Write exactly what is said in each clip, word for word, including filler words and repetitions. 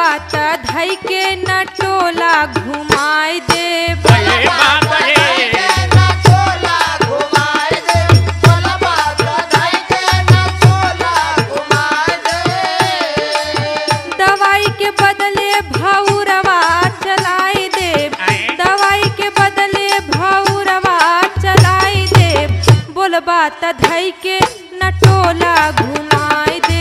बोलबा त धई के नटोला घुमाई दे। अरे बाप रे दवाई के बदले भौरवा चलाई दे। दवाई के बदले भौरवा चलाई दे। बोलबा त धई के नटोला घुमाई दे।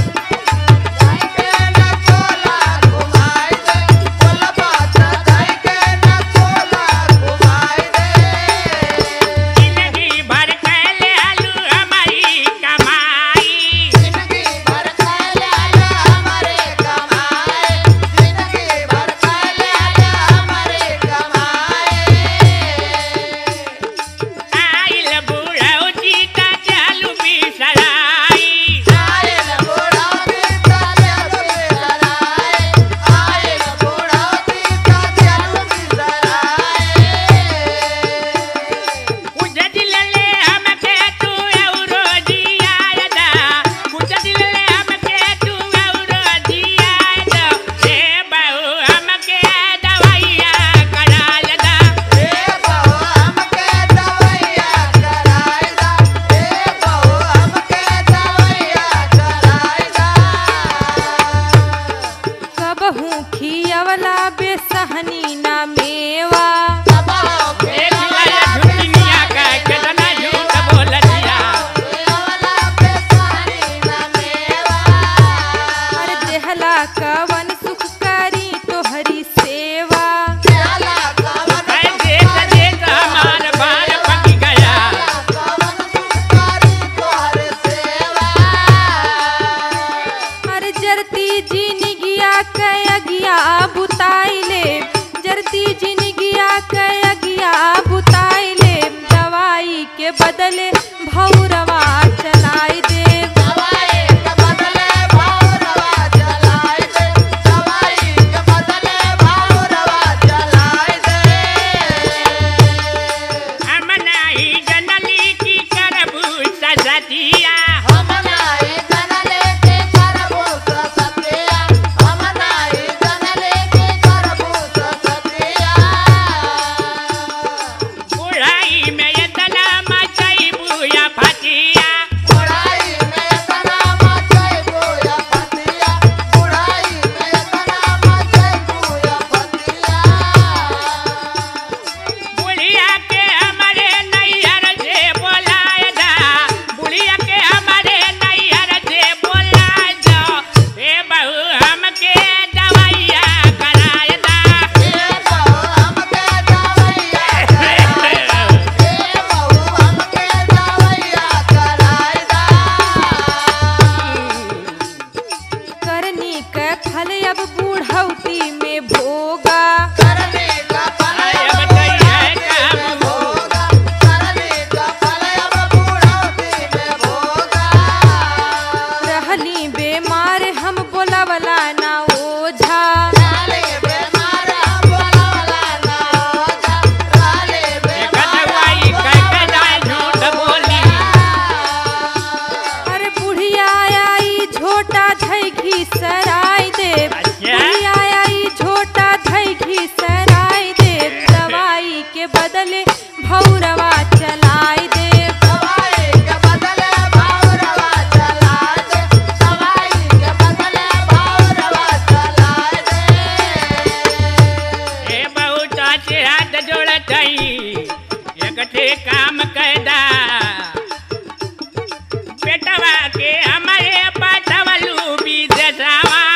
खियवला बेसहनी ना मेवा। अरे देहला कवन सुख करी तोहरी सेवा। अरे जरती जिनगिया कयगिया बुताई ले। जरती जिनगिया कयगिया बुताई ले। दवाई के बदले भौरवा चलाई दे। फल अब बूढ़ौती में भोगा। रहली बेमार हम बोलवला ना ओझा। अरे बुढ़िया आई झोटा धई घिसराई दे। बुढ़िया आई झोटा धई घिसराई दे। दवाई के बदले भौरवा चलाई दे। काम कैदा बेटवा के हमारे पाठवलू विदेशवा।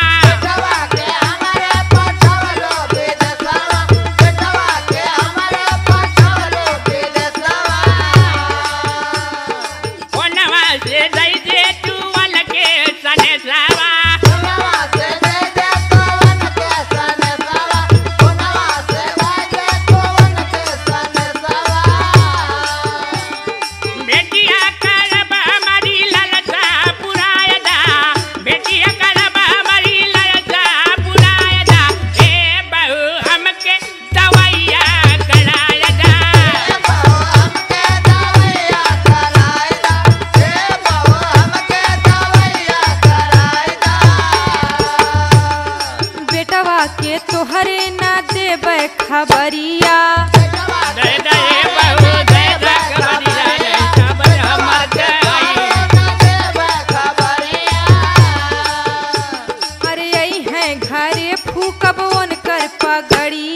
घरे ना देबै खबरिया दे दे बहू दे दे खबरिया नहीं तब हमर के आई अरे यही है घरे फूकब उनकर पगड़िया